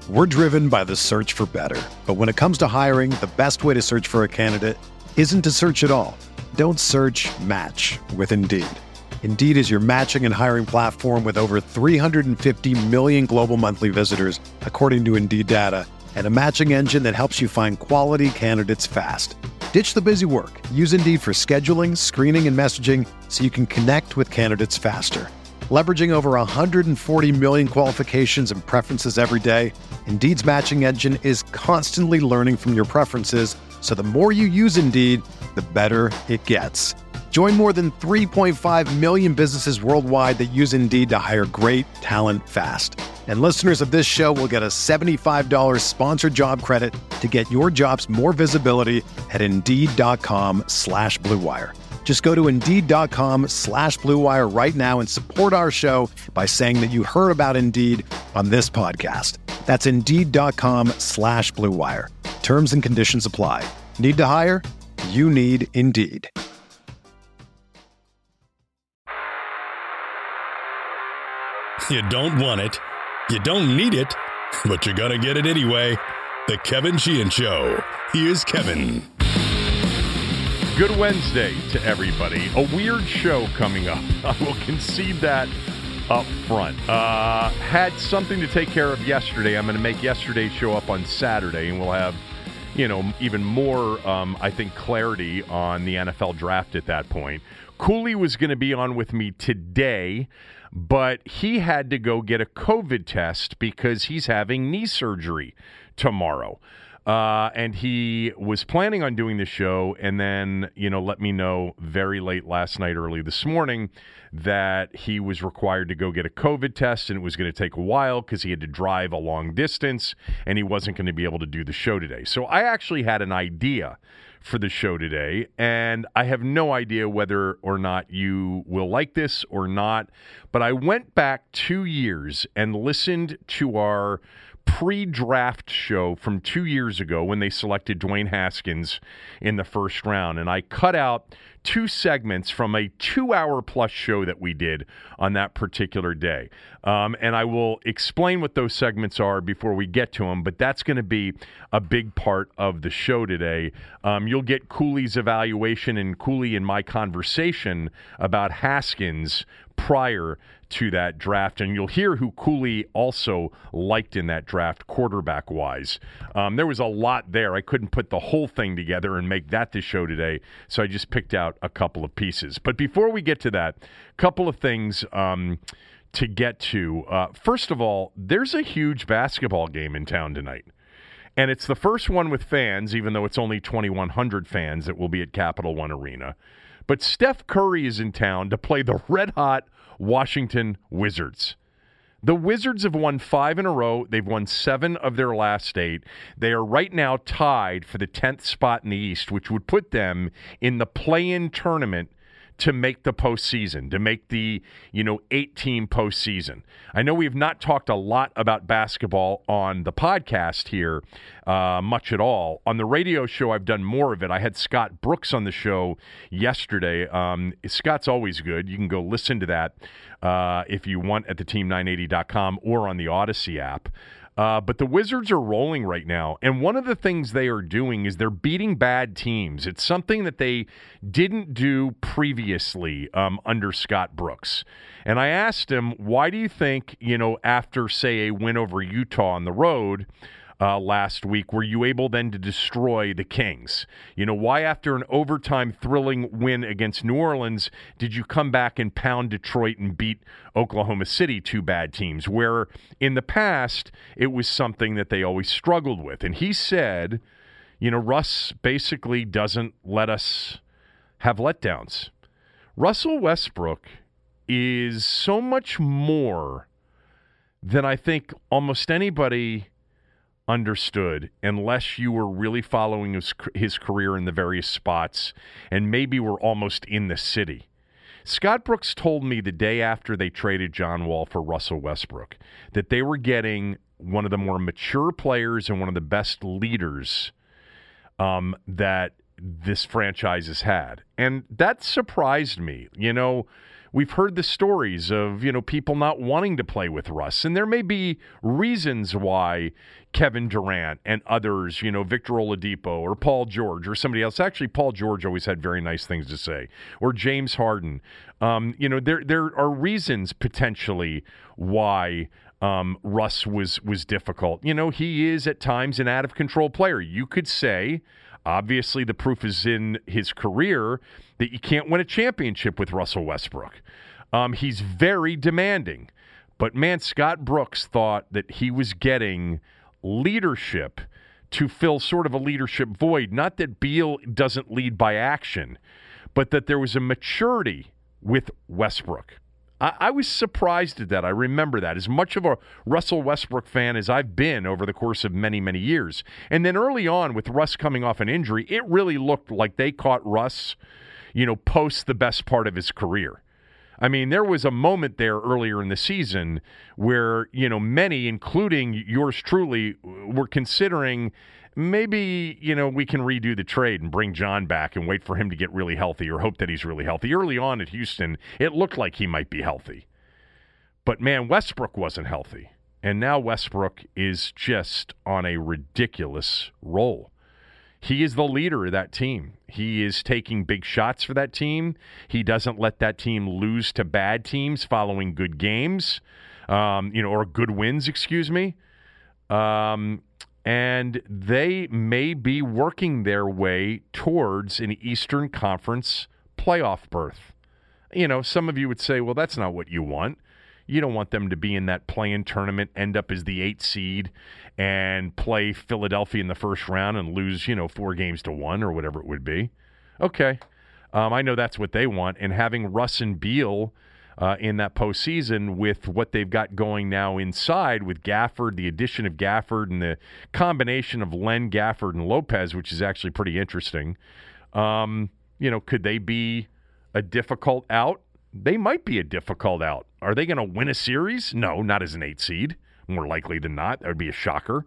We're driven by the search for better. But when it comes to hiring, the best way to search for a candidate isn't to search at all. Don't search, match with Indeed. Indeed is your matching and hiring platform with over 350 million global monthly visitors, according to Indeed data, and a matching engine that helps you find quality candidates fast. Ditch the busy work. Use Indeed for scheduling, screening, and messaging so you can connect with candidates faster. Leveraging over 140 million qualifications and preferences every day, Indeed's matching engine is constantly learning from your preferences, so the more you use Indeed, the better it gets. Join more than 3.5 million businesses worldwide that use Indeed to hire great talent fast. And listeners of this show will get a $75 sponsored job credit to get your jobs more visibility at Indeed.com/Blue Wire. Just go to Indeed.com/Blue Wire right now and support our show by saying that you heard about Indeed on this podcast. That's Indeed.com/Blue Wire. Terms and conditions apply. Need to hire? You need Indeed. You don't want it, you don't need it, but you're going to get it anyway. The Kevin Sheehan Show. Here's Kevin. Good Wednesday to everybody. A weird show coming up. I will concede that up front. Had something to take care of yesterday. I'm going to make yesterday's show up on Saturday, and we'll have, even more, I think, clarity on the NFL draft at that point. Cooley was going to be on with me today, but he had to go get a COVID test because he's having knee surgery tomorrow. And he was planning on doing the show and then, let me know very late last night, early this morning, that he was required to go get a COVID test and it was going to take a while because he had to drive a long distance and he wasn't going to be able to do the show today. So I actually had an idea for the show today, and I have no idea whether or not you will like this or not, but I went back 2 years and listened to our pre-draft show from 2 years ago when they selected Dwayne Haskins in the first round, and I cut out 2 segments from a 2-hour-plus show that we did on that particular day. And I will explain what those segments are before we get to them, but that's going to be a big part of the show today. You'll get Cooley's evaluation and Cooley and my conversation about Haskins prior to that draft, and you'll hear who Cooley also liked in that draft quarterback-wise. There was a lot there. I couldn't put the whole thing together and make that the show today, so I just picked out a couple of pieces. But before we get to that, a couple of things to get to. First of all, there's a huge basketball game in town tonight, and it's the first one with fans, even though it's only 2,100 fans that will be at Capital One Arena. But Steph Curry is in town to play the red-hot Washington Wizards. The Wizards have won 5 in a row. They've won 7 of their last 8. They are right now tied for the 10th spot in the East, which would put them in the play-in tournament to make the postseason, to make the 8-team postseason. I know we have not talked a lot about basketball on the podcast here, much at all. On the radio show, I've done more of it. I had Scott Brooks on the show yesterday. Scott's always good. You can go listen to that if you want at theteam980.com or on the Odyssey app. But the Wizards are rolling right now, and one of the things they are doing is they're beating bad teams. It's something that they didn't do previously under Scott Brooks. And I asked him, why do you think, after, say, a win over Utah on the road last week, were you able then to destroy the Kings? Why after an overtime thrilling win against New Orleans did you come back and pound Detroit and beat Oklahoma City, 2 bad teams, where in the past it was something that they always struggled with? And he said, Russ basically doesn't let us have letdowns. Russell Westbrook is so much more than I think almost anybody understood, unless you were really following his career in the various spots and maybe were almost in the city. Scott Brooks told me the day after they traded John Wall for Russell Westbrook that they were getting one of the more mature players and one of the best leaders that this franchise has had. And that surprised me. we've heard the stories of, people not wanting to play with Russ. And there may be reasons why Kevin Durant and others, Victor Oladipo or Paul George or somebody else. Actually, Paul George always had very nice things to say. Or James Harden. There are reasons potentially why Russ was difficult. He is at times an out-of-control player. You could say, obviously, the proof is in his career that you can't win a championship with Russell Westbrook. He's very demanding. But, man, Scott Brooks thought that he was getting leadership to fill sort of a leadership void. Not that Beal doesn't lead by action, but that there was a maturity with Westbrook. I was surprised at that. I remember that. As much of a Russell Westbrook fan as I've been over the course of many, many years. And then early on, with Russ coming off an injury, it really looked like they caught Russ, post the best part of his career. I mean, there was a moment there earlier in the season where, many, including yours truly, were considering maybe, we can redo the trade and bring John back and wait for him to get really healthy or hope that he's really healthy. Early on at Houston, it looked like he might be healthy. But, man, Westbrook wasn't healthy. And now Westbrook is just on a ridiculous roll. He is the leader of that team. He is taking big shots for that team. He doesn't let that team lose to bad teams following good games, or good wins, excuse me. And they may be working their way towards an Eastern Conference playoff berth. Some of you would say, well, that's not what you want. You don't want them to be in that play-in tournament, end up as the 8th seed, and play Philadelphia in the first round and lose, 4-1 or whatever it would be. Okay. I know that's what they want. And having Russ and Beal in that postseason with what they've got going now inside with Gafford, the addition of Gafford, and the combination of Len, Gafford, and Lopez, which is actually pretty interesting. Could they be a difficult out? They might be a difficult out. Are they going to win a series? No, not as an 8 seed. More likely than not. That would be a shocker.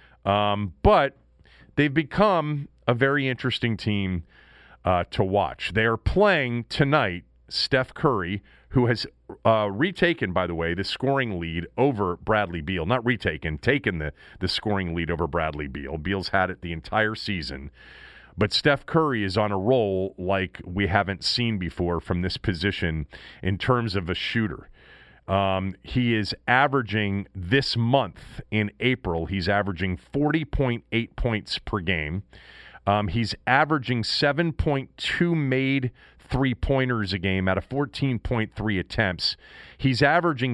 But they've become a very interesting team to watch. They are playing tonight Steph Curry, who has retaken, by the way, the scoring lead over Bradley Beal. Not retaken, taken the scoring lead over Bradley Beal. Beal's had it the entire season. But Steph Curry is on a roll like we haven't seen before from this position in terms of a shooter. He is averaging this month in April, he's averaging 40.8 points per game. He's averaging 7.2 made three-pointers a game out of 14.3 attempts. He's averaging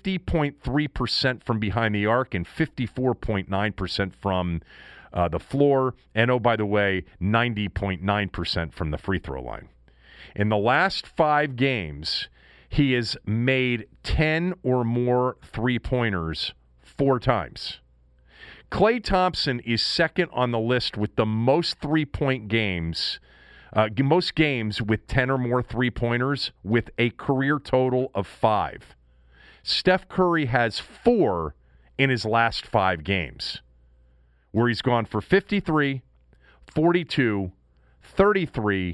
50.3% from behind the arc and 54.9% from the floor. And, oh, by the way, 90.9% from the free throw line. In the last 5 games, he has made 10 or more three-pointers 4 times. Klay Thompson is second on the list with the most three-point games, most games with 10 or more three-pointers with a career total of 5. Steph Curry has 4 in his last 5 games, where he's gone for 53, 42, 33,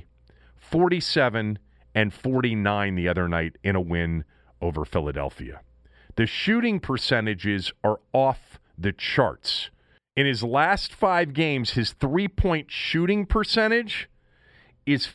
47, and 49 the other night in a win over Philadelphia. The shooting percentages are off the charts. In his last 5 games, his three-point shooting percentage is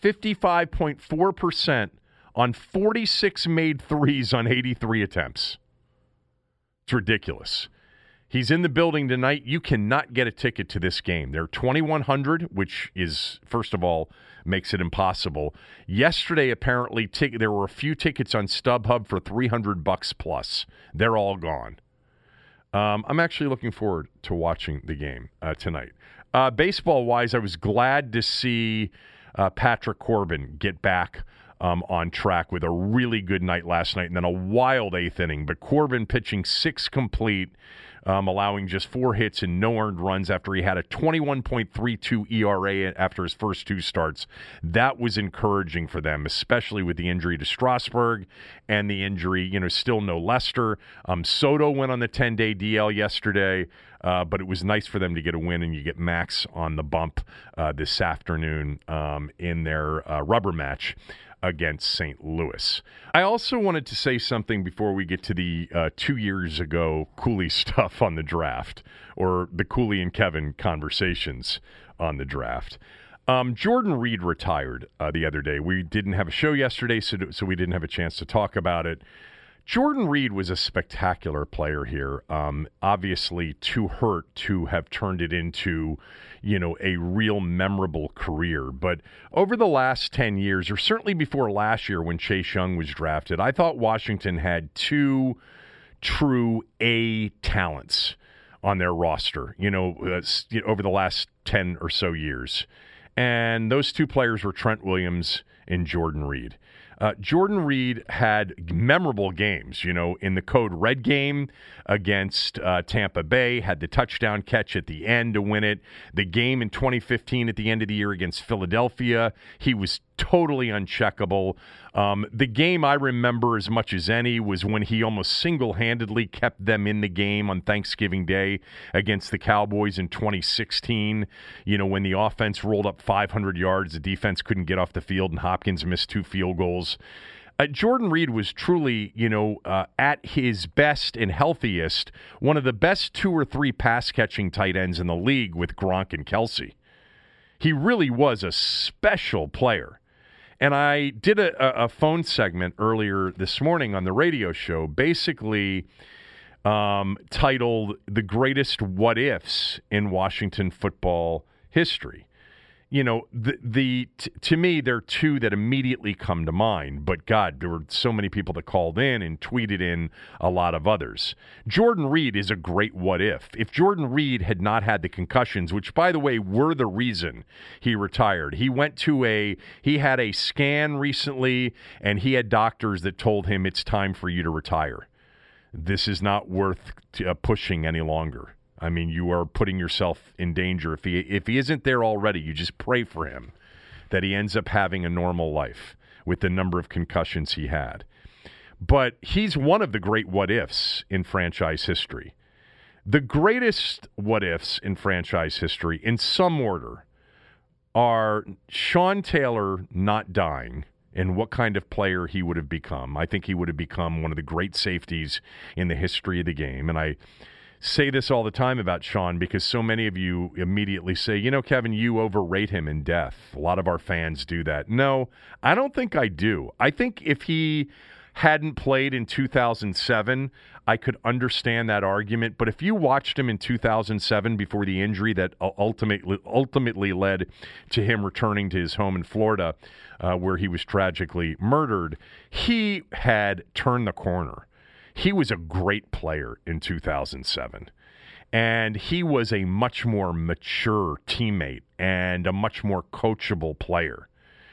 55.4% on 46 made threes on 83 attempts. It's ridiculous. He's in the building tonight. You cannot get a ticket to this game. They're $2,100, which is, first of all, makes it impossible. Yesterday, apparently, there were a few tickets on StubHub for $300 plus. They're all gone. I'm actually looking forward to watching the game tonight. Baseball-wise, I was glad to see Patrick Corbin get back on track with a really good night last night and then a wild 8th inning. But Corbin pitching 6 complete, allowing just 4 hits and no earned runs after he had a 21.32 ERA after his first 2 starts. That was encouraging for them, especially with the injury to Strasburg and the injury, still no Lester. Soto went on the 10-day DL yesterday, but it was nice for them to get a win, and you get Max on the bump this afternoon in their rubber match against St. Louis. I also wanted to say something before we get to the 2 years ago Cooley stuff on the draft, or the Cooley and Kevin conversations on the draft. Jordan Reed retired the other day. We didn't have a show yesterday, so we didn't have a chance to talk about it. Jordan Reed was a spectacular player here. Obviously too hurt to have turned it into, a real memorable career. But over the last 10 years, or certainly before last year when Chase Young was drafted, I thought Washington had two true A talents on their roster, over the last 10 or so years. And those two players were Trent Williams and Jordan Reed. Jordan Reed had memorable games, in the Code Red game against Tampa Bay, had the touchdown catch at the end to win it. The game in 2015 at the end of the year against Philadelphia, he was totally uncheckable. The game I remember as much as any was when he almost single-handedly kept them in the game on Thanksgiving Day against the Cowboys in 2016, when the offense rolled up 500 yards, the defense couldn't get off the field, and Hopkins missed 2 field goals. Jordan Reed was truly, at his best and healthiest, one of the best 2 or 3 pass-catching tight ends in the league with Gronk and Kelsey. He really was a special player. And I did a phone segment earlier this morning on the radio show, basically titled "The Greatest What Ifs in Washington Football History." To me, there are 2 that immediately come to mind. But, God, there were so many people that called in and tweeted in a lot of others. Jordan Reed is a great what if. If Jordan Reed had not had the concussions, which, by the way, were the reason he retired. He had a scan recently, and he had doctors that told him it's time for you to retire. This is not worth pushing any longer. I mean, you are putting yourself in danger. If he isn't there already, you just pray for him that he ends up having a normal life with the number of concussions he had. But he's one of the great what-ifs in franchise history. The greatest what-ifs in franchise history, in some order, are Sean Taylor not dying and what kind of player he would have become. I think he would have become one of the great safeties in the history of the game. And I say this all the time about Sean because so many of you immediately say, Kevin, you overrate him in death. A lot of our fans do that. No, I don't think I do. I think if he hadn't played in 2007, I could understand that argument. But if you watched him in 2007 before the injury that ultimately led to him returning to his home in Florida, where he was tragically murdered, he had turned the corner. He was a great player in 2007, and he was a much more mature teammate and a much more coachable player.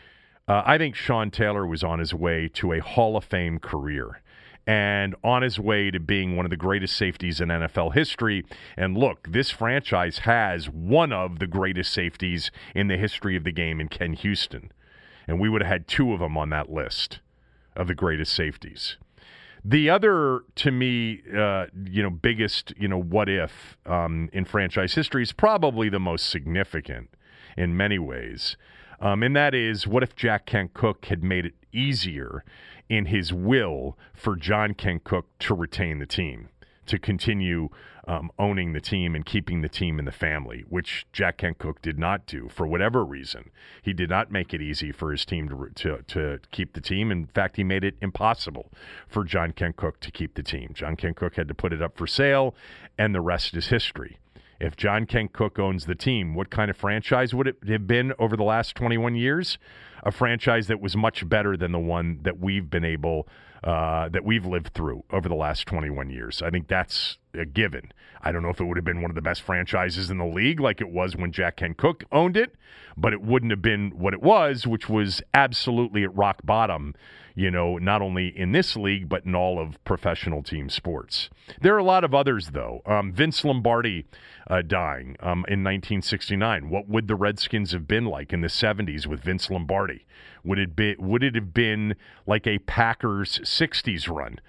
I think Sean Taylor was on his way to a Hall of Fame career and on his way to being one of the greatest safeties in NFL history. And look, this franchise has one of the greatest safeties in the history of the game in Ken Houston, and we would have had 2 of them on that list of the greatest safeties. The other, to me, biggest, what if in franchise history is probably the most significant in many ways. And that is, what if Jack Kent Cooke had made it easier in his will for John Kent Cooke to retain the team, to continue owning the team and keeping the team in the family, which Jack Kent Cooke did not do for whatever reason. He did not make it easy for his team to keep the team. In fact, he made it impossible for John Kent Cooke to keep the team. John Kent Cooke had to put it up for sale, and the rest is history. If John Kent Cooke owns the team, what kind of franchise would it have been over the last 21 years? A franchise that was much better than the one that we've been able that we've lived through over the last 21 years. I think that's a given. I don't know if it would have been one of the best franchises in the league like it was when Jack Kent Cooke owned it, but it wouldn't have been what it was, which was absolutely at rock bottom, not only in this league, but in all of professional team sports. There are a lot of others, though. Vince Lombardi dying in 1969. What would the Redskins have been like in the 70s with Vince Lombardi? Would it have been like a Packers 60s run?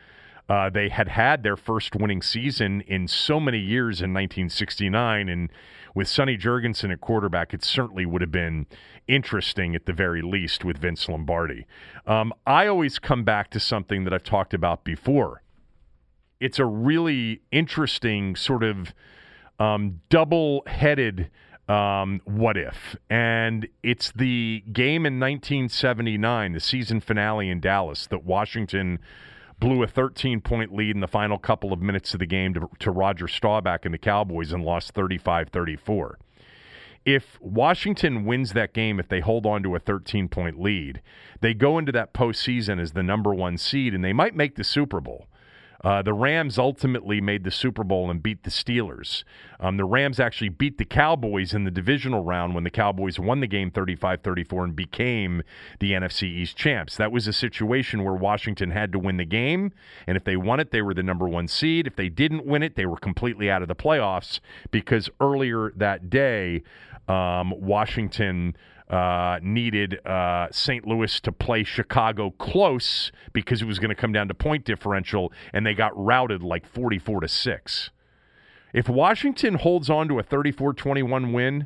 They had their first winning season in so many years in 1969, and with Sonny Jurgensen at quarterback, it certainly would have been interesting at the very least with Vince Lombardi. I always come back to something that I've talked about before. It's a really interesting sort of double-headed what if, and it's the game in 1979, the season finale in Dallas, that Washington blew a 13-point lead in the final couple of minutes of the game to Roger Staubach and the Cowboys and lost 35-34. If Washington wins that game, if they hold on to a 13-point lead, they go into that postseason as the number one seed, and they might make the Super Bowl. The Rams ultimately made the Super Bowl and beat the Steelers. The Rams actually beat the Cowboys in the divisional round when the Cowboys won the game 35-34 and became the NFC East champs. That was a situation where Washington had to win the game, and if they won it, they were the number one seed. If they didn't win it, they were completely out of the playoffs because earlier that day, Washington needed St. Louis to play Chicago close because it was going to come down to point differential, and they got routed like 44-6. If Washington holds on to a 34-21 win,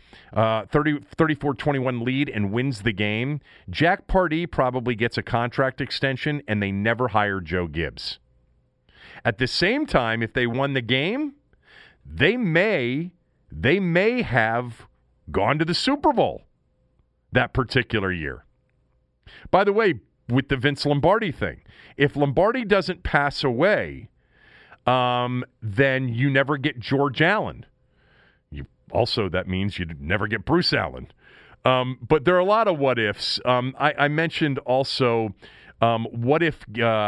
34-21 lead and wins the game, Jack Pardee probably gets a contract extension, and they never hire Joe Gibbs. At the same time, if they won the game, they may have gone to the Super Bowl that particular year. By the way, with the Vince Lombardi thing, if Lombardi doesn't pass away, then you never get George Allen. That means you never get Bruce Allen. But there are a lot of what ifs. I mentioned also, what if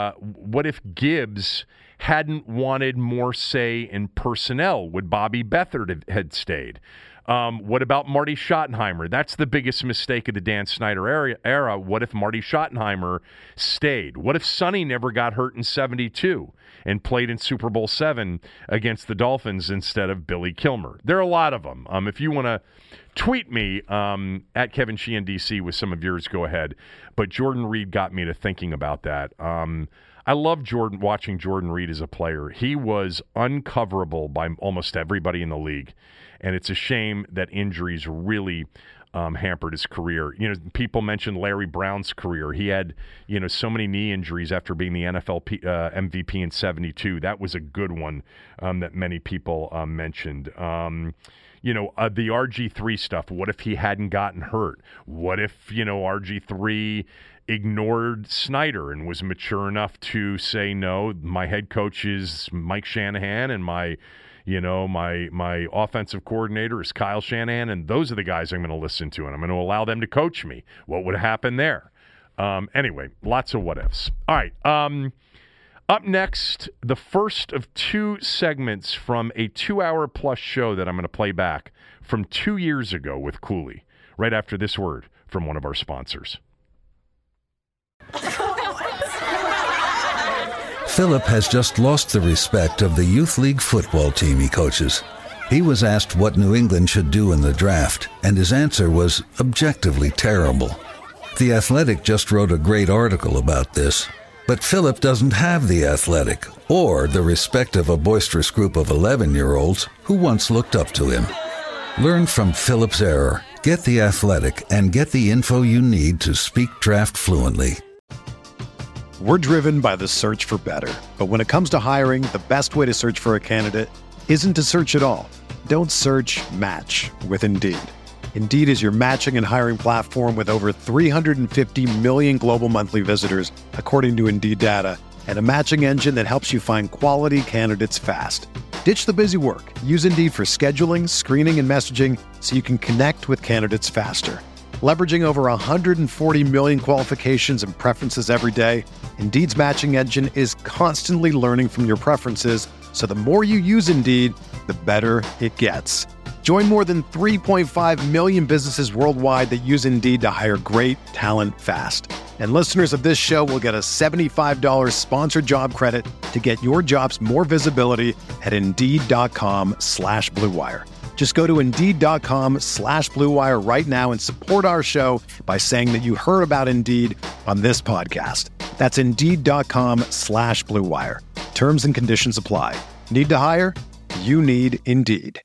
Gibbs hadn't wanted more say in personnel? Would Bobby Beathard had stayed? What about Marty Schottenheimer? That's the biggest mistake of the Dan Snyder era. What if Marty Schottenheimer stayed? What if Sonny never got hurt in 72 and played in Super Bowl VII against the Dolphins instead of Billy Kilmer? There are a lot of them. If you want to tweet me at Kevin Sheehan DC with some of yours, go ahead. But Jordan Reed got me to thinking about that. I love watching Jordan Reed as a player. He was uncoverable by almost everybody in the league. And it's a shame that injuries really hampered his career. People mentioned Larry Brown's career. He had, so many knee injuries after being the NFL MVP in 72. That was a good one that many people mentioned. The RG3 stuff. What if he hadn't gotten hurt? What if, RG3 ignored Snyder and was mature enough to say, no, my head coach is Mike Shanahan and my offensive coordinator is Kyle Shanahan, and those are the guys I'm going to listen to, and I'm going to allow them to coach me. What would happen there? Anyway, lots of what-ifs. All right, up next, the first of two segments from a 2-hour-plus show that I'm going to play back from 2 years ago with Cooley, right after this word from one of our sponsors. Philip has just lost the respect of the youth league football team he coaches. He was asked what New England should do in the draft, and his answer was objectively terrible. The Athletic just wrote a great article about this, but Philip doesn't have the Athletic or the respect of a boisterous group of 11-year-olds who once looked up to him. Learn from Philip's error, get the Athletic, and get the info you need to speak draft fluently. We're driven by the search for better. But when it comes to hiring, the best way to search for a candidate isn't to search at all. Don't search, match with Indeed. Indeed is your matching and hiring platform with over 350 million global monthly visitors, according to Indeed data, and a matching engine that helps you find quality candidates fast. Ditch the busy work. Use Indeed for scheduling, screening, and messaging so you can connect with candidates faster. Leveraging over 140 million qualifications and preferences every day, Indeed's matching engine is constantly learning from your preferences, so the more you use Indeed, the better it gets. Join more than 3.5 million businesses worldwide that use Indeed to hire great talent fast. And listeners of this show will get a $75 sponsored job credit to get your jobs more visibility at Indeed.com/Blue Wire. Just go to Indeed.com/Blue Wire right now and support our show by saying that you heard about Indeed on this podcast. That's Indeed.com/Blue Wire. Terms and conditions apply. Need to hire? You need Indeed.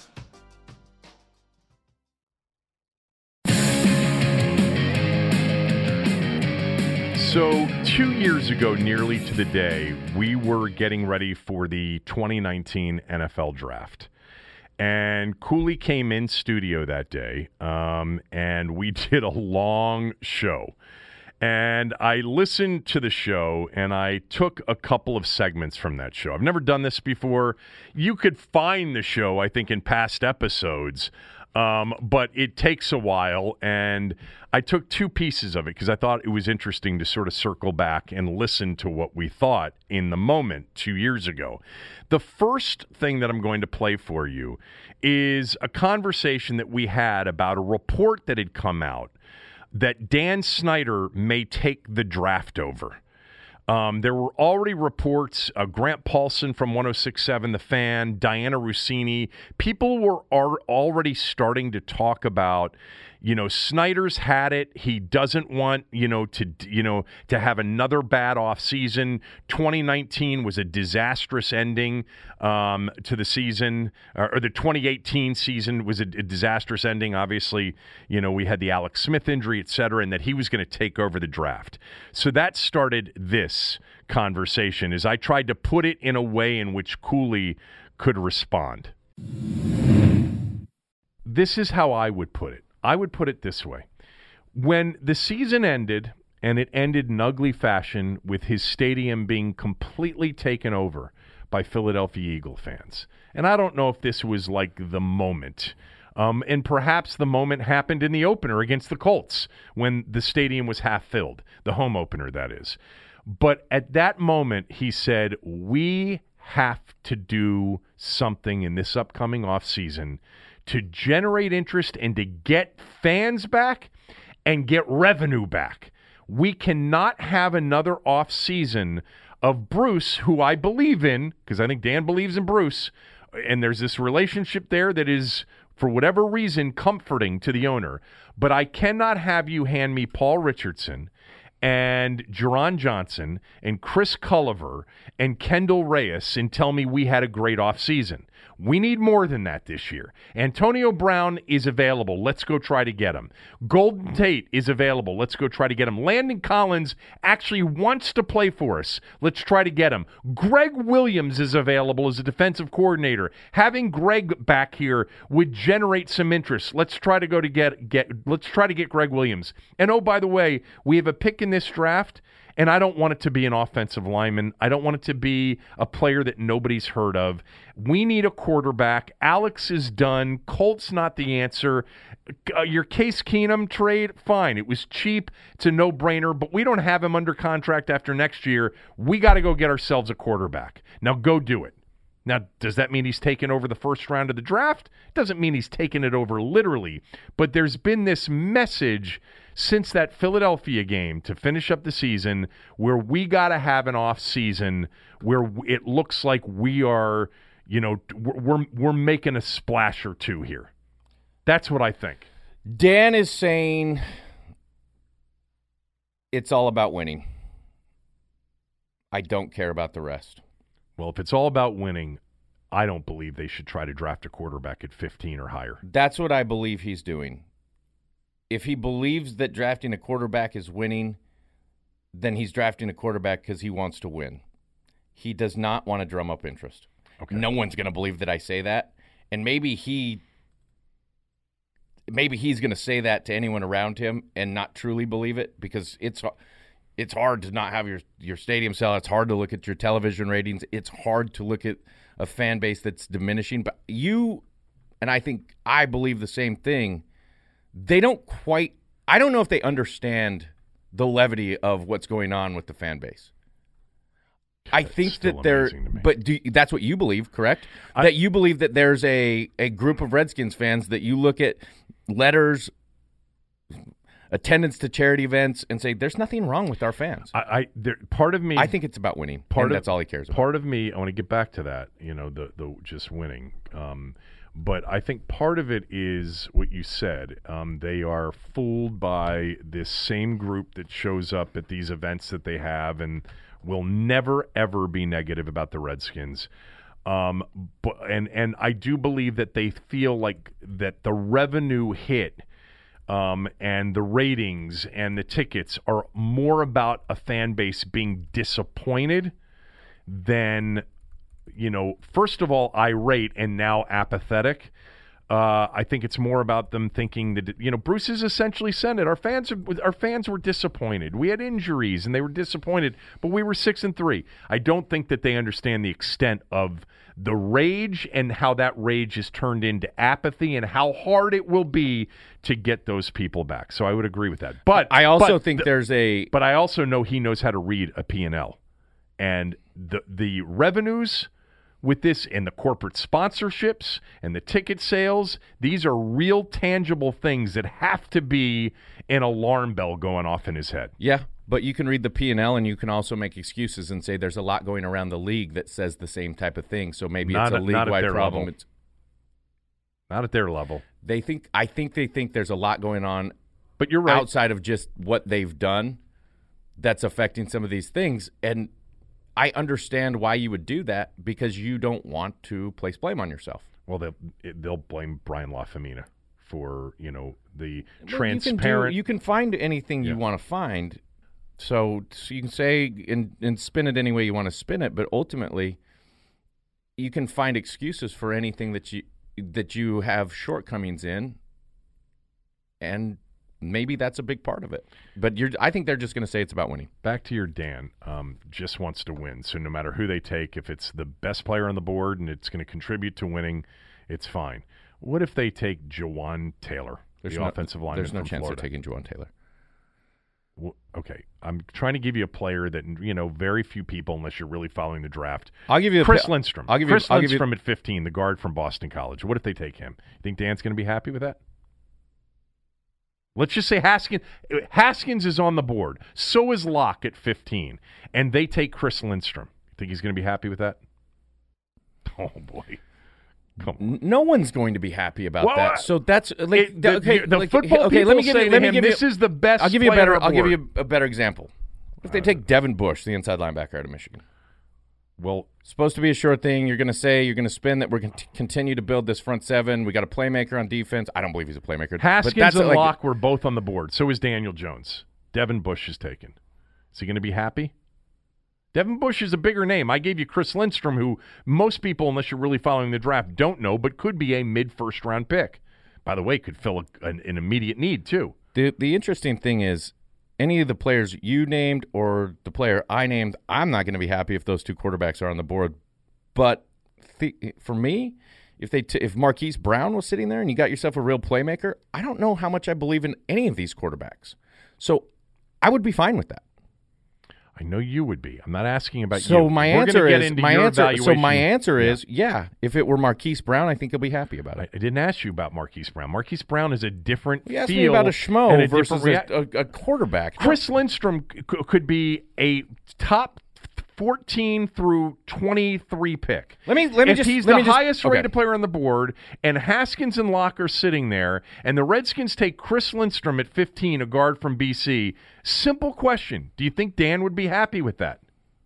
So 2 years ago, nearly to the day, we were getting ready for the 2019 NFL Draft. And Cooley came in studio that day, and we did a long show. And I listened to the show, and I took a couple of segments from that show. I've never done this before. You could find the show, I think, in past episodes, but it takes a while. And I took two pieces of it because I thought it was interesting to sort of circle back and listen to what we thought in the moment 2 years ago. The first thing that I'm going to play for you is a conversation that we had about a report that had come out that Dan Snyder may take the draft over. There were already reports, Grant Paulson from 106.7 The Fan, Diana Rossini, people were already starting to talk about, Snyder's had it. He doesn't want, to have another bad offseason. 2019 was a disastrous ending to the season, or the 2018 season was a disastrous ending. Obviously, we had the Alex Smith injury, et cetera, and that he was going to take over the draft. So that started this conversation as I tried to put it in a way in which Cooley could respond. This is how I would put it. I would put it this way. When the season ended, and it ended in ugly fashion with his stadium being completely taken over by Philadelphia Eagle fans, and I don't know if this was like the moment, and perhaps the moment happened in the opener against the Colts when the stadium was half filled, the home opener, that is. But at that moment, he said, we have to do something in this upcoming offseason to generate interest and to get fans back and get revenue back. We cannot have another offseason of Bruce, who I believe in, because I think Dan believes in Bruce, and there's this relationship there that is, for whatever reason, comforting to the owner. But I cannot have you hand me Paul Richardson and Jerron Johnson and Chris Culliver and Kendall Reyes and tell me we had a great offseason. We need more than that this year. Antonio Brown is available. Let's go try to get him. Golden Tate is available. Let's go try to get him. Landon Collins actually wants to play for us. Let's try to get him. Greg Williams is available as a defensive coordinator. Having Greg back here would generate some interest. Let's try to let's try to get Greg Williams. And oh, by the way, we have a pick in this draft, and I don't want it to be an offensive lineman. I don't want it to be a player that nobody's heard of. We need a quarterback. Alex is done. Colt's not the answer. Your Case Keenum trade, fine. It was cheap. It's a no-brainer, but we don't have him under contract after next year. We got to go get ourselves a quarterback. Now go do it. Now, does that mean he's taken over the first round of the draft? It doesn't mean he's taken it over literally, but there's been this message since that Philadelphia game to finish up the season where we got to have an off season where it looks like we are, we're making a splash or two here. That's what I think. Dan is saying it's all about winning. I don't care about the rest. Well, if it's all about winning, I don't believe they should try to draft a quarterback at 15 or higher. That's what I believe he's doing. If he believes that drafting a quarterback is winning, then he's drafting a quarterback because he wants to win. He does not want to drum up interest. Okay. No one's going to believe that I say that. And maybe he's going to say that to anyone around him and not truly believe it, because it's hard to not have your stadium sell. It's hard to look at your television ratings. It's hard to look at a fan base that's diminishing. But you, and I believe the same thing, I don't know if they understand the levity of what's going on with the fan base. I think that that's what you believe, correct? That you believe that there's a group of Redskins fans that you look at letters attendance to charity events and say there's nothing wrong with our fans. Part of me, I think it's about winning. That's all he cares about. Part of me, I want to get back to that. The just winning. But I think part of it is what you said. They are fooled by this same group that shows up at these events that they have and will never, ever be negative about the Redskins. But I do believe that they feel like that the revenue hit and the ratings and the tickets are more about a fan base being disappointed than first of all, irate and now apathetic. I think it's more about them thinking that, Bruce has essentially said it. Our fans were disappointed. We had injuries and they were disappointed, but we were 6-3. I don't think that they understand the extent of the rage and how that rage is turned into apathy and how hard it will be to get those people back. So I would agree with that. But I also think But I also know he knows how to read a P&L. And the revenues with this and the corporate sponsorships and the ticket sales, these are real tangible things that have to be an alarm bell going off in his head. Yeah, but you can read the P&L and you can also make excuses and say there's a lot going around the league that says the same type of thing. So maybe it's a league-wide problem. It's not at their level. I think they think there's a lot going on, but you're right, outside of just what they've done that's affecting some of these things. And I understand why you would do that because you don't want to place blame on yourself. Well, they'll blame Brian LaFemina for the transparent. You can find anything you want to find, so you can say and spin it any way you want to spin it. But ultimately, you can find excuses for anything that you have shortcomings in, and maybe that's a big part of it. But I think they're just going to say it's about winning. Back to your Dan, just wants to win. So no matter who they take, if it's the best player on the board and it's going to contribute to winning, it's fine. What if they take Jawan Taylor, offensive lineman from Florida? There's no chance they're taking Jawan Taylor. Well, okay, I'm trying to give you a player that very few people, unless you're really following the draft. I'll give you Chris Lindstrom. Chris Lindstrom at 15, the guard from Boston College. What if they take him? You think Dan's going to be happy with that? Let's just say Haskins is on the board. So is Locke at 15. And they take Chris Lindstrom. You think he's going to be happy with that? Oh, boy. Come on. No one's going to be happy about that. So that's like the football people let me give say you, to him, this is the best. I'll give you a better example. If they take Devin Bush, the inside linebacker out of Michigan. Well, supposed to be a sure thing. You're going to spin that we're going to continue to build this front seven. We got a playmaker on defense. I don't believe he's a playmaker. Haskins and Locke were both on the board. So is Daniel Jones. Devin Bush is taken. Is he going to be happy? Devin Bush is a bigger name. I gave you Chris Lindstrom, who most people, unless you're really following the draft, don't know, but could be a mid-first round pick. By the way, could fill an immediate need, too. The interesting thing is, any of the players you named or the player I named, I'm not going to be happy if those two quarterbacks are on the board. But for me, if Marquise Brown was sitting there and you got yourself a real playmaker, I don't know how much I believe in any of these quarterbacks. So I would be fine with that. I know you would be. I'm not asking about you. So my answer is yeah. If it were Marquise Brown, I think he'll be happy about it. I didn't ask you about Marquise Brown. Marquise Brown is a different You asked feel me about a schmo versus a quarterback. Chris Lindstrom could be a top 14 through 23 pick. He's the highest rated player on the board, and Haskins and Locke are sitting there, and the Redskins take Chris Lindstrom at 15, a guard from BC. Simple question: do you think Dan would be happy with that?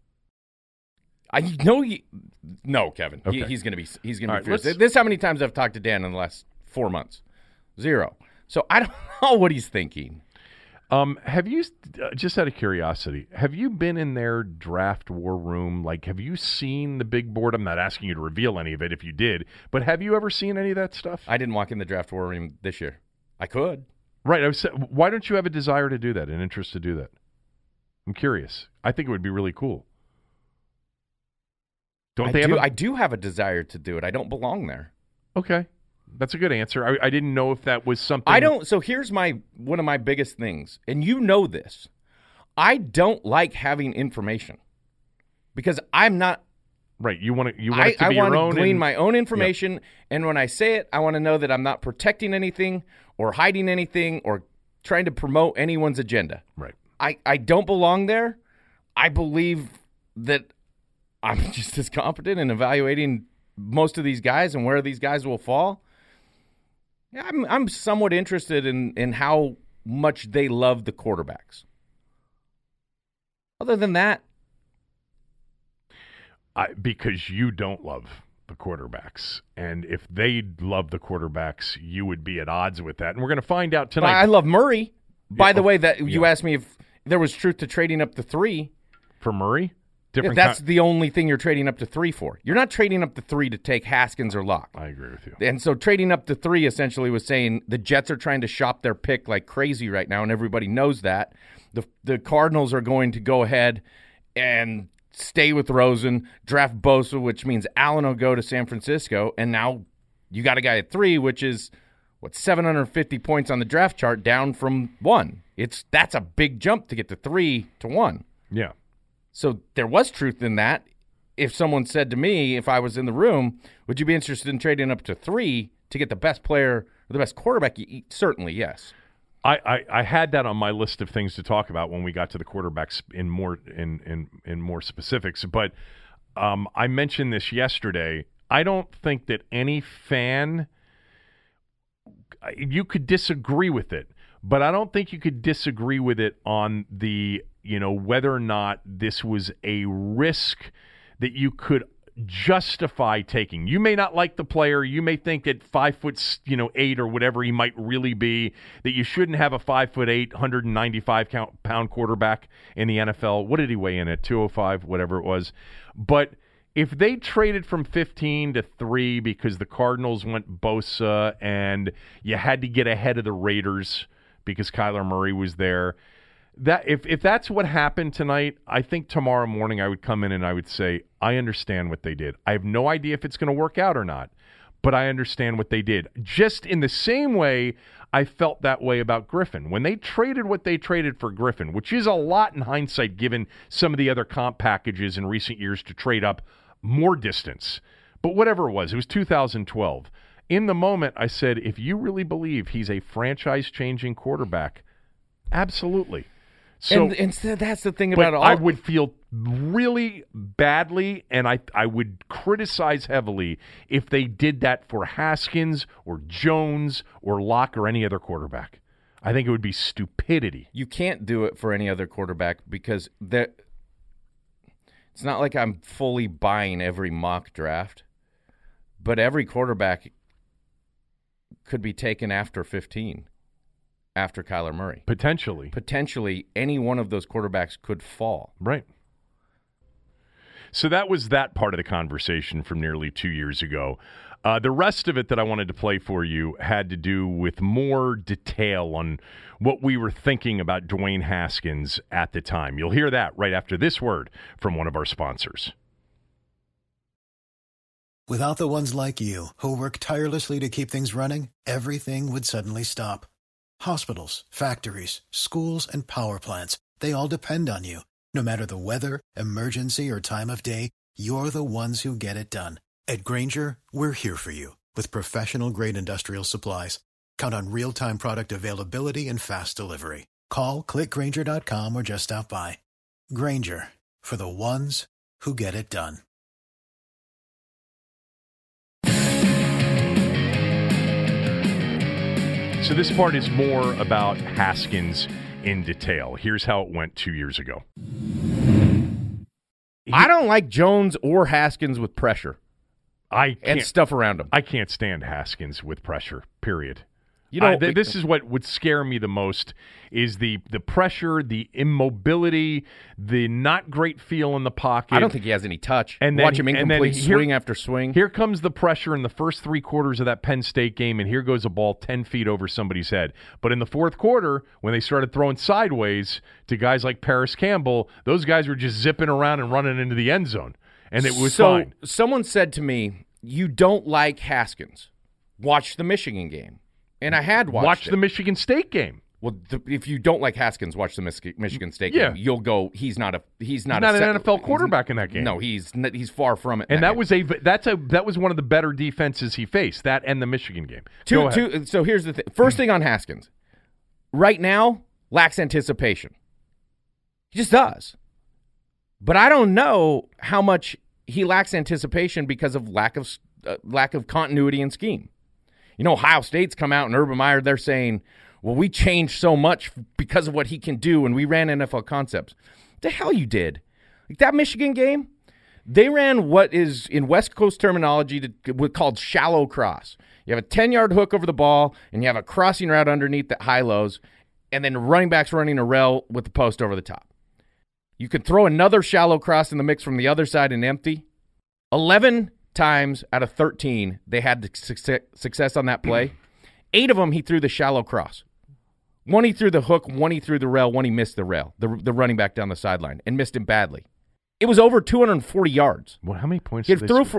No, Kevin. Okay. He's going to be. He's going to be fierce. This is how many times I've talked to Dan in the last 4 months. 0. So I don't know what he's thinking. Have you, just out of curiosity, have you been in their draft war room? Like, have you seen the big board? I'm not asking you to reveal any of it if you did, but have you ever seen any of that stuff? I didn't walk in the draft war room this year. I could. Right. Why don't you have a desire to do that, an interest to do that? I'm curious. I think it would be really cool. I do have a desire to do it. I don't belong there. Okay. That's a good answer. I didn't know if that was something. So here's one of my biggest things, and you know this. I don't like having information because I'm not. Right. You want it to be your own. I want to glean my own information, and when I say it, I want to know that I'm not protecting anything or hiding anything or trying to promote anyone's agenda. Right. I don't belong there. I believe that I'm just as competent in evaluating most of these guys and where these guys will fall. Yeah, I'm somewhat interested in how much they love the quarterbacks. Other than that, because you don't love the quarterbacks, and if they love the quarterbacks, you would be at odds with that. And we're going to find out tonight. I love Murray. By the way, that you asked me if there was truth to trading up to 3 for Murray. That's the only thing you're trading up to 3 for. You're not trading up to 3 to take Haskins or Locke. I agree with you. And so trading up to 3 essentially was saying the Jets are trying to shop their pick like crazy right now, and everybody knows that. The Cardinals are going to go ahead and stay with Rosen, draft Bosa, which means Allen will go to San Francisco, and now you got a guy at 3, which is, 750 points on the draft chart down from 1. That's a big jump to get to 3 to 1. Yeah. So there was truth in that. If someone said to me, if I was in the room, would you be interested in trading up to 3 to get the best player or the best quarterback? Certainly, yes. I had that on my list of things to talk about when we got to the quarterbacks in more specifics. But I mentioned this yesterday. I don't think that any fan, you could disagree with it, but I don't think you could disagree with it on the, whether or not this was a risk that you could justify taking. You may not like the player. You may think at 5'8" or whatever he might really be, that you shouldn't have a 5'8", 195-pound quarterback in the NFL. What did he weigh in at? 205, whatever it was. But if they traded from 15 to 3 because the Cardinals went Bosa and you had to get ahead of the Raiders because Kyler Murray was there, that if that's what happened tonight, I think tomorrow morning I would come in and I would say, I understand what they did. I have no idea if it's going to work out or not, but I understand what they did. Just in the same way I felt that way about Griffin. When they traded what they traded for Griffin, which is a lot in hindsight given some of the other comp packages in recent years to trade up more distance. But whatever it was 2012. In the moment, I said, if you really believe he's a franchise-changing quarterback, absolutely. So, and that's the thing about all. I would feel really badly, and I would criticize heavily if they did that for Haskins or Jones or Locke or any other quarterback. I think it would be stupidity. You can't do it for any other quarterback because it's not like I'm fully buying every mock draft, but every quarterback could be taken after 15. After Kyler Murray. Potentially, any one of those quarterbacks could fall. Right. So that was that part of the conversation from nearly 2 years ago. The rest of it that I wanted to play for you had to do with more detail on what we were thinking about Dwayne Haskins at the time. You'll hear that right after this word from one of our sponsors. Without the ones like you, who work tirelessly to keep things running, everything would suddenly stop. Hospitals, factories, schools, and power plants, they all depend on you. No matter the weather, emergency, or time of day, you're the ones who get it done. At Grainger, we're here for you with professional-grade industrial supplies. Count on real-time product availability and fast delivery. Call, click Grainger.com, or just stop by. Grainger, for the ones who get it done. So this part is more about Haskins in detail. Here's how it went 2 years ago. I don't like Jones or Haskins with pressure and stuff around him. I can't stand Haskins with pressure, period. This is what would scare me the most is the pressure, the immobility, the not great feel in the pocket. I don't think he has any touch. And watch him incomplete swing after swing. Here comes the pressure in the first 3 quarters of that Penn State game, and here goes a ball 10 feet over somebody's head. But in the fourth quarter, when they started throwing sideways to guys like Paris Campbell, those guys were just zipping around and running into the end zone, and it was fine. Someone said to me, you don't like Haskins. Watch the Michigan game. And I had watched the Michigan State game. Well, if you don't like Haskins, watch the Michigan State game. You'll go. He's not an NFL quarterback in that game. No, he's far from it. And that was one of the better defenses he faced. That and the Michigan game. So here's the thing. First thing on Haskins, right now lacks anticipation. He just does. But I don't know how much he lacks anticipation because of lack of continuity and scheme. You know, Ohio State's come out and Urban Meyer, they're saying, well, we changed so much because of what he can do, and we ran NFL concepts. The hell you did. Like that Michigan game, they ran what is in West Coast terminology called shallow cross. You have a 10-yard hook over the ball, and you have a crossing route underneath that high-lows, and then running backs running a rail with the post over the top. You could throw another shallow cross in the mix from the other side and empty. 11 times out of 13, they had success on that play. 8 of them, he threw the shallow cross. 1 he threw the hook, 1 he threw the rail, 1 he missed the rail, the running back down the sideline, and missed him badly. It was over 240 yards. Well, how many points he threw for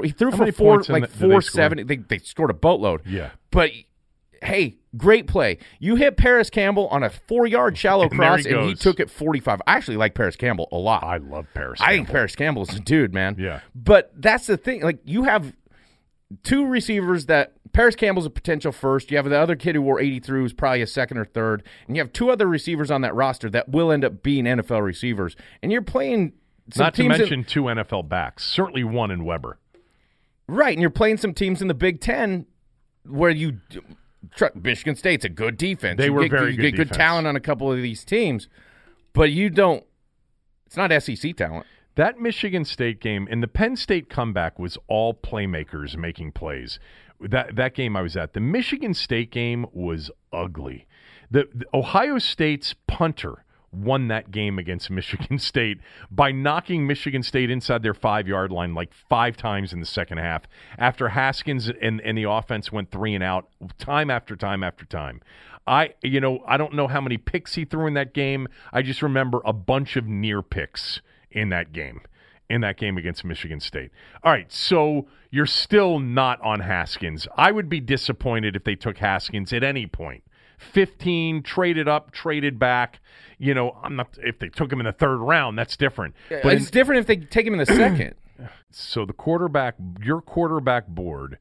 470. They scored a boatload. Yeah. But, hey, great play. You hit Paris Campbell on a 4-yard shallow cross, and he took it 45. I actually like Paris Campbell a lot. I love Paris Campbell. I think Paris Campbell's a dude, man. Yeah. But that's the thing. Like, you have 2 receivers that Paris Campbell's a potential first. You have the other kid who wore 83 who's probably a second or third. And you have 2 other receivers on that roster that will end up being NFL receivers. And you're playing some Not to teams mention 2 NFL backs. Certainly 1 in Weber. Right, and you're playing some teams in the Big Ten where Michigan State's a good defense. They were very good. You get good talent on a couple of these teams, but you don't. It's not SEC talent. That Michigan State game and the Penn State comeback was all playmakers making plays. That game I was at. The Michigan State game was ugly. The Ohio State's punter won that game against Michigan State by knocking Michigan State inside their 5-yard line like 5 times in the second half after Haskins and the offense went 3 and out time after time after time. I don't know how many picks he threw in that game. I just remember a bunch of near picks in that game against Michigan State. All right, so you're still not on Haskins. I would be disappointed if they took Haskins at any point. 15, traded up, traded back. You know, I'm not. If they took him in the 3rd round, that's different. But it's different if they take him in the 2nd. So your quarterback board,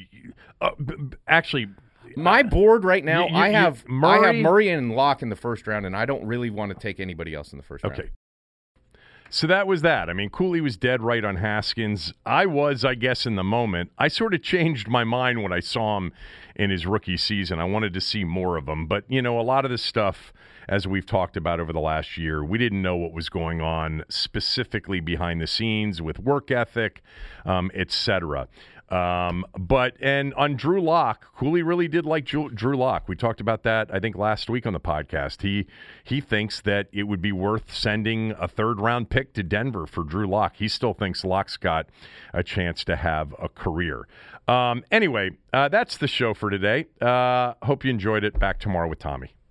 actually, my board right now, I have Murray and Locke in the 1st round, and I don't really want to take anybody else in the 1st round. Okay. So that was that. I mean, Cooley was dead right on Haskins. I guess, in the moment. I sort of changed my mind when I saw him in his rookie season. I wanted to see more of him. But, a lot of this stuff, as we've talked about over the last year, we didn't know what was going on specifically behind the scenes with work ethic, et cetera. And on Drew Lock, Cooley really did like Drew Lock. We talked about that, I think, last week on the podcast. He thinks that it would be worth sending a 3rd-round pick to Denver for Drew Lock. He still thinks Lock's got a chance to have a career. Anyway, that's the show for today. Hope you enjoyed it. Back tomorrow with Tommy.